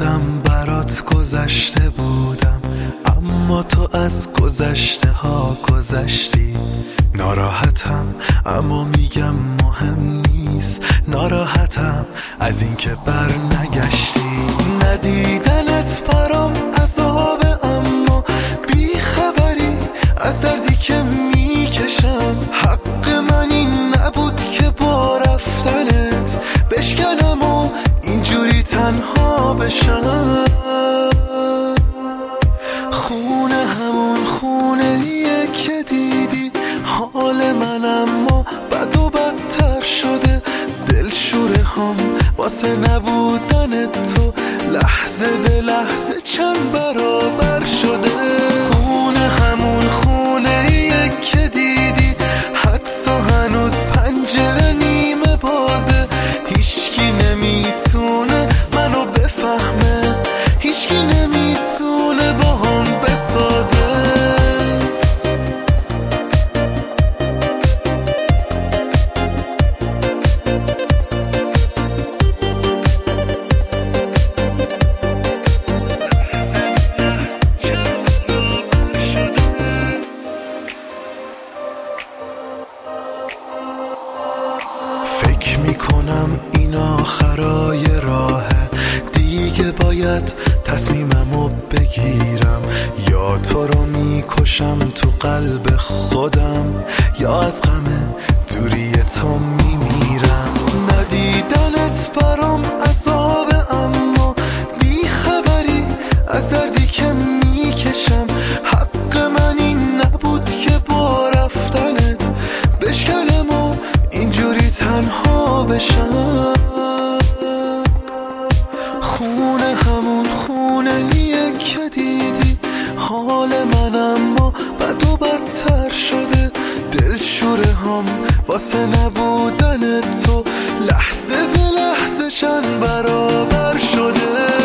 خودم برات گذشته بودم، اما تو از گذشته ها گذشتی. ناراحتم اما میگم مهم نیست، ناراحتم از اینکه بر نگشتی. ندیدنت برام عذابه اما بیخبری از دردی که میکشم. حق من این نبود که با رفتنت بشکنم و اینجوری تنها بشم. خونه همون خونه‌ایه که دیدی حال من، اما بد و بدتر شده. دلشوره هم واسه نبودن تو لحظه به لحظه چند برابر شده. خونه همون خونه‌ایه که دیدی حتی هنوز پنجره نیمه بازه. هیچکی نمیتونه منو بفهمه، هیچکی نمیتونه با هم بسازه. فکر میکنم این آخرای راهه، دیگه باید تصمیممو بگیرم. یا تو رو میکشم تو قلب خودم، یا از غم دوری تو میمیرم. ندیدنت برام عذابه اما بیخبری از دردی که میکشم. حق من این نبود که با رفتنت بشکنم و اینجوری تنها بشم. خونه همون خونه‌ایه که دیدی حال من، اما بد و بدتر شده. دلشوره هم واسه نبودن تو لحظه به لحظه چند برابر شده.